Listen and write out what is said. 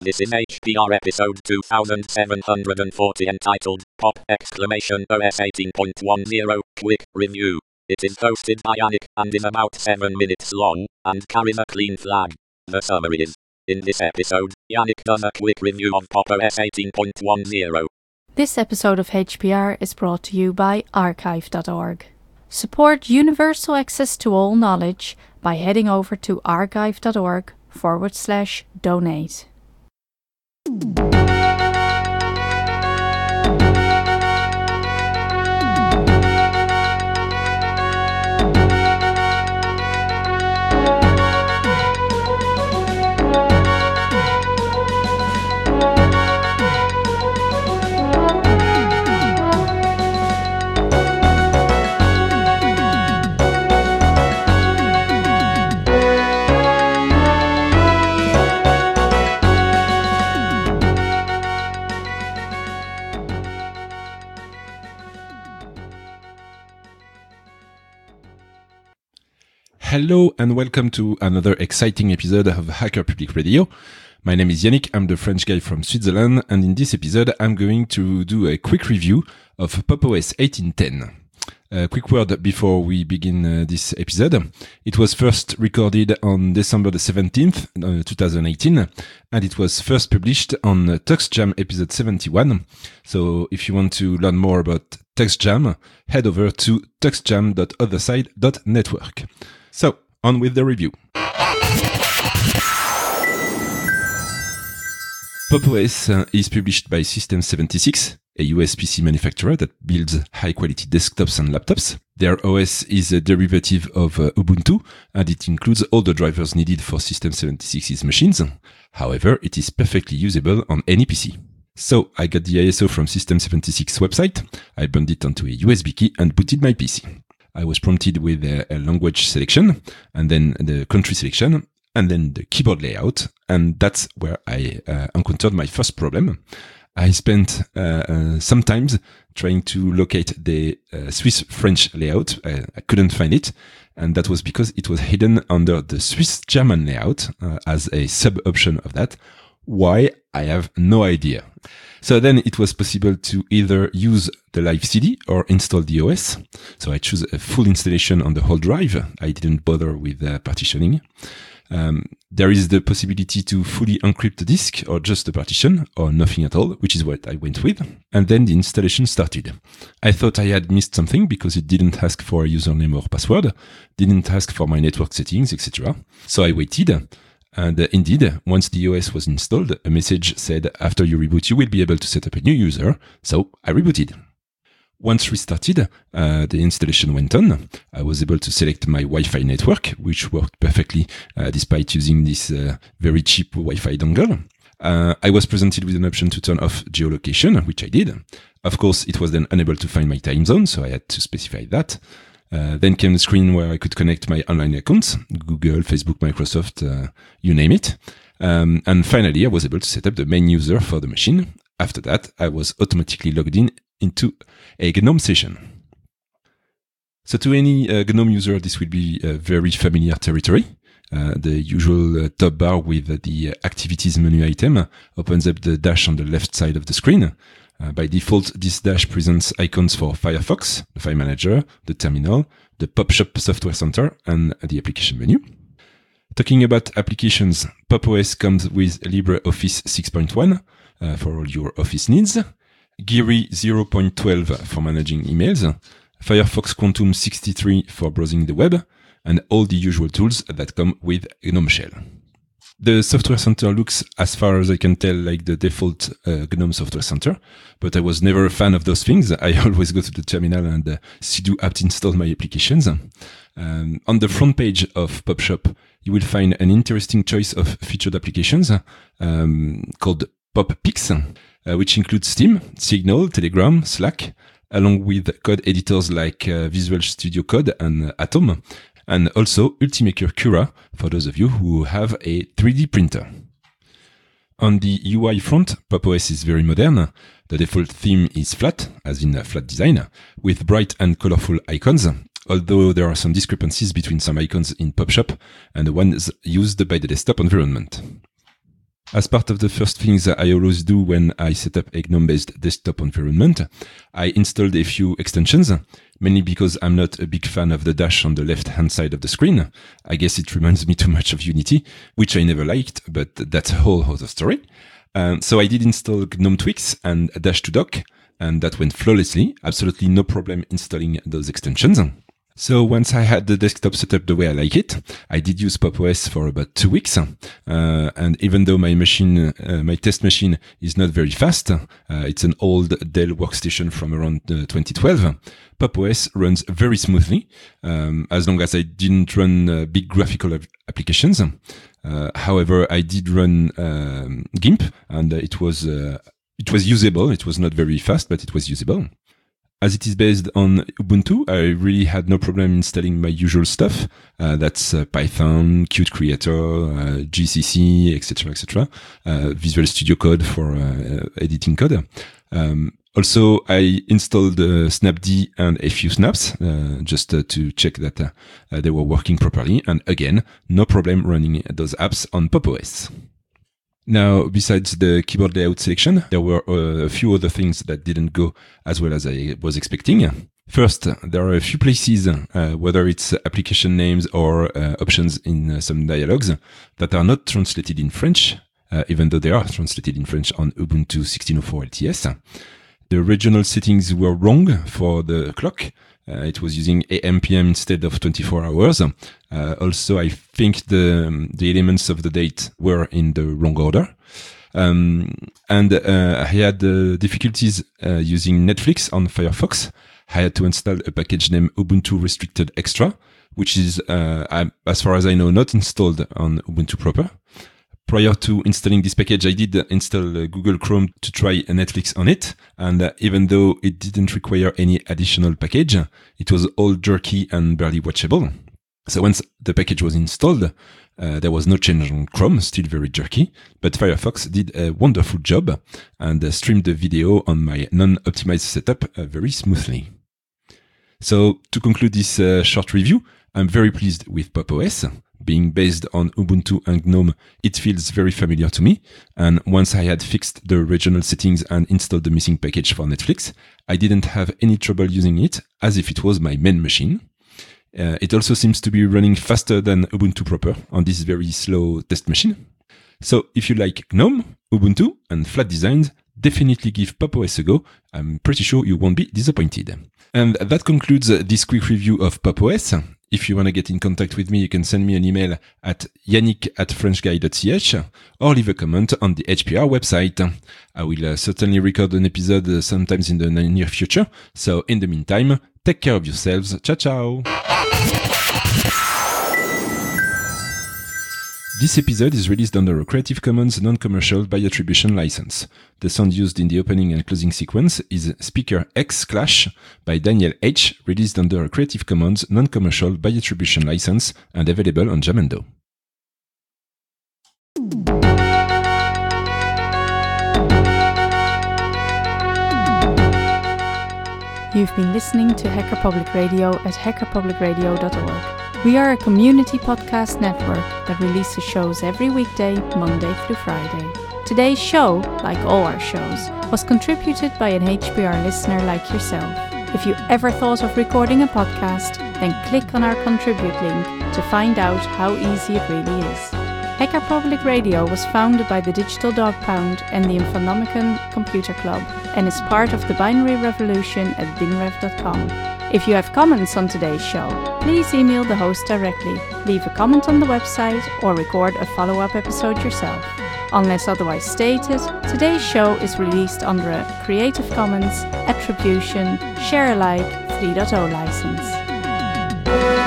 This is HPR episode 2740 entitled Pop! OS 18.10 Quick Review. It is hosted by Yannick and is about 7 minutes long and carries a clean flag. The summary is, in this episode, Yannick does a quick review of Pop! OS 18.10. This episode of HPR is brought to you by archive.org. Support universal access to all knowledge by heading over to archive.org/donate. Hello and welcome to another exciting episode of Hacker Public Radio. My name is Yannick, I'm the French guy from Switzerland, and in this episode I'm going to do a quick review of Pop! OS 18.10. A quick word before we begin this episode. It was first recorded on December the 17th, 2018, and it was first published on TuxJam episode 71. So if you want to learn more about TuxJam, head over to tuxjam.otherside.network. So, on with the review. Pop! OS is published by System76, a US PC manufacturer that builds high-quality desktops and laptops. Their OS is a derivative of Ubuntu, and it includes all the drivers needed for System76's machines. However, it is perfectly usable on any PC. So, I got the ISO from System76 website, I bound it onto a USB key and booted my PC. I was prompted with a language selection, and then the country selection, and then the keyboard layout, and that's where I encountered my first problem. I spent some time trying to locate the Swiss-French layout. I couldn't find it, and that was because it was hidden under the Swiss-German layout as a sub-option of that. Why? I have no idea. So then it was possible to either use the live CD or install the OS. So I chose a full installation on the whole drive. I didn't bother with partitioning. There is the possibility to fully encrypt the disk or just the partition or nothing at all, which is what I went with. And then the installation started. I thought I had missed something because it didn't ask for a username or password, didn't ask for my network settings, etc. So I waited. And indeed, once the OS was installed, a message said, after you reboot, you will be able to set up a new user. So I rebooted. Once restarted, the installation went on. I was able to select my Wi-Fi network, which worked perfectly despite using this very cheap Wi-Fi dongle. I was presented with an option to turn off geolocation, which I did. Of course, it was then unable to find my time zone, so I had to specify that. Then came the screen where I could connect my online accounts, Google, Facebook, Microsoft, you name it. And finally, I was able to set up the main user for the machine. After that, I was automatically logged into a GNOME session. So to any GNOME user, this will be a very familiar territory. The usual top bar with the activities menu item opens up the dash on the left side of the screen. By default, this dash presents icons for Firefox, the File Manager, the Terminal, the PopShop Software Center, and the application menu. Talking about applications, Pop! OS comes with LibreOffice 6.1 for all your Office needs, Geary 0.12 for managing emails, Firefox Quantum 63 for browsing the web, and all the usual tools that come with GNOME Shell. The Software Center looks, as far as I can tell, like the default GNOME Software Center, but I was never a fan of those things. I always go to the terminal and sudo apt install my applications. On the front page of PopShop, you will find an interesting choice of featured applications called PopPix, which includes Steam, Signal, Telegram, Slack, along with code editors like Visual Studio Code and Atom, and also Ultimaker Cura for those of you who have a 3D printer. On the UI front, Pop! OS is very modern. The default theme is flat, as in a flat design, with bright and colorful icons, although there are some discrepancies between some icons in PopShop and the ones used by the desktop environment. As part of the first things I always do when I set up a GNOME-based desktop environment, I installed a few extensions, mainly because I'm not a big fan of the dash on the left-hand side of the screen. I guess it reminds me too much of Unity, which I never liked, but that's a whole other story. So I did install GNOME Tweaks and Dash2Dock, and that went flawlessly. Absolutely no problem installing those extensions. So once I had the desktop set up the way I like it, I did use PopOS for about 2 weeks. And even though my machine, my test machine is not very fast, it's an old Dell workstation from around 2012, PopOS runs very smoothly, as long as I didn't run big graphical applications. However, I did run GIMP, and it was usable. It was not very fast, but it was usable. As it is based on Ubuntu, I really had no problem installing my usual stuff. That's Python, Qt Creator, GCC, etc., etc. Visual Studio Code for editing code. Also, I installed Snapd and a few snaps just to check that they were working properly. And again, no problem running those apps on PopOS. Now, besides the keyboard layout selection, there were a few other things that didn't go as well as I was expecting. First, there are a few places, whether it's application names or options in some dialogues, that are not translated in French, even though they are translated in French on Ubuntu 16.04 LTS. The regional settings were wrong for the clock. It was using AM PM instead of 24 hours. Also, I think the elements of the date were in the wrong order. I had difficulties using Netflix on Firefox. I had to install a package named Ubuntu Restricted Extra, which is, as far as I know, not installed on Ubuntu proper. Prior to installing this package, I did install Google Chrome to try Netflix on it. And even though it didn't require any additional package, it was all jerky and barely watchable. So once the package was installed, there was no change on Chrome, still very jerky. But Firefox did a wonderful job and streamed the video on my non-optimized setup very smoothly. So to conclude this short review, I'm very pleased with PopOS. Being based on Ubuntu and GNOME, it feels very familiar to me. And once I had fixed the regional settings and installed the missing package for Netflix, I didn't have any trouble using it as if it was my main machine. It also seems to be running faster than Ubuntu proper on this very slow test machine. So if you like GNOME, Ubuntu, and flat designs, definitely give PopOS a go. I'm pretty sure you won't be disappointed. And that concludes this quick review of PopOS. If you want to get in contact with me, you can send me an email at yannick@frenchguy.ch or leave a comment on the HPR website. I will certainly record an episode sometimes in the near future. So in the meantime, take care of yourselves. Ciao, ciao. This episode is released under a Creative Commons non-commercial by attribution license. The sound used in the opening and closing sequence is Speaker X Clash by Daniel H., released under a Creative Commons non-commercial by attribution license and available on Jamendo. You've been listening to Hacker Public Radio at hackerpublicradio.org. We are a community podcast network that releases shows every weekday, Monday through Friday. Today's show, like all our shows, was contributed by an HPR listener like yourself. If you ever thought of recording a podcast, then click on our contribute link to find out how easy it really is. Hacker Public Radio was founded by the Digital Dog Pound and the Infonomicon Computer Club and is part of the binary revolution at binrev.com. If you have comments on today's show, please email the host directly, leave a comment on the website, or record a follow-up episode yourself. Unless otherwise stated, today's show is released under a Creative Commons Attribution Share Alike 3.0 license.